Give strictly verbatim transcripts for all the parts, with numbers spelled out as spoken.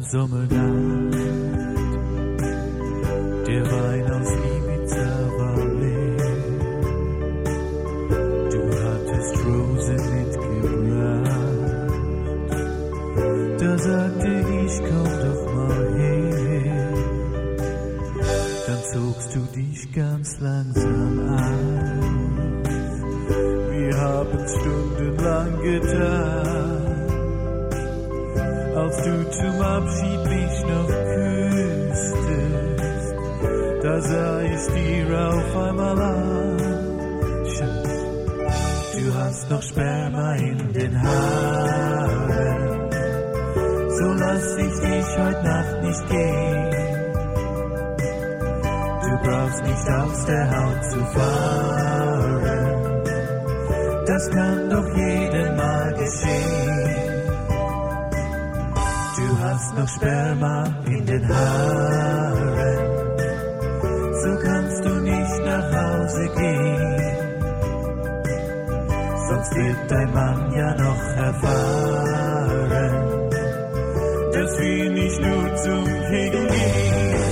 Sommernacht, der Wein aus Ibiza war leer. Du hattest Rose mitgebracht, da sagte ich, komm doch mal her. Dann zogst du dich ganz langsam aus, wir haben's stundenlang getan. Als du zum Abschied mich noch küsstest, da sah ich dir auf einmal an. Schatz, du hast noch Sperma in den Haaren, so lass ich dich heute Nacht nicht gehen. Du brauchst nicht aus der Haut zu fahren, das kann doch jedem mal geschehen. Du hast noch Sperma in den Haaren, so kannst du nicht nach Hause gehen. Sonst wird dein Mann ja noch erfahren, dass wir nicht nur zum Kriegen gehen.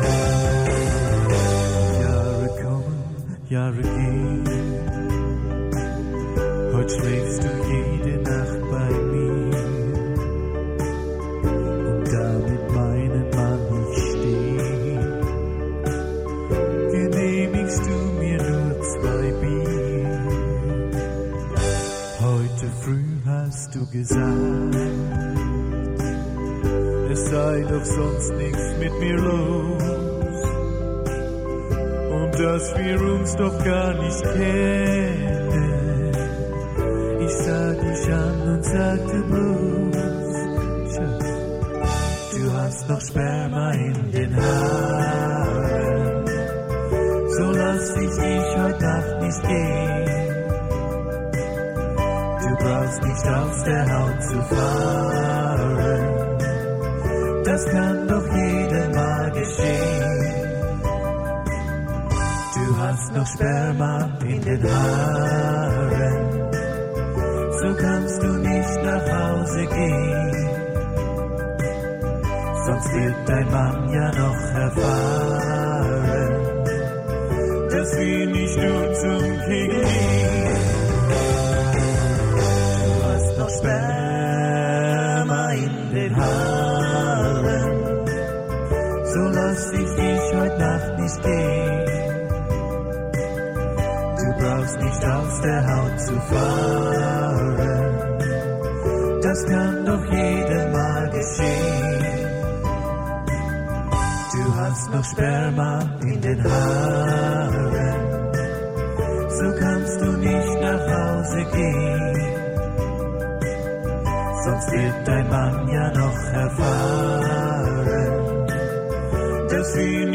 Jahre kommen, Jahre gehen, heute schläfst du jede Nacht bei mir. Du gesagt, es sei doch sonst nichts mit mir los und dass wir uns doch gar nicht kennen. Ich sah dich an und sagte bloß, Schatz, du hast noch Sperma in den Haaren, so lass ich dich heute Nacht nicht gehen. Du brauchst nicht aus der Haut zu fahren, das kann doch jedem mal geschehen. Du hast noch Sperma in den Haaren, so kannst du nicht nach Hause gehen. Sonst wird dein Mann ja noch erfahren, dass wir nicht nur zum Krieg gehen. Noch Sperma in den Haaren, so lass ich dich heute Nacht nicht gehen. Du brauchst nicht aus der Haut zu fahren, das kann doch jedem mal geschehen. Du hast noch Sperma in den Haaren, so kannst du nicht nach Hause gehen. Sonst wird dein Mann ja noch erfahren, dass wir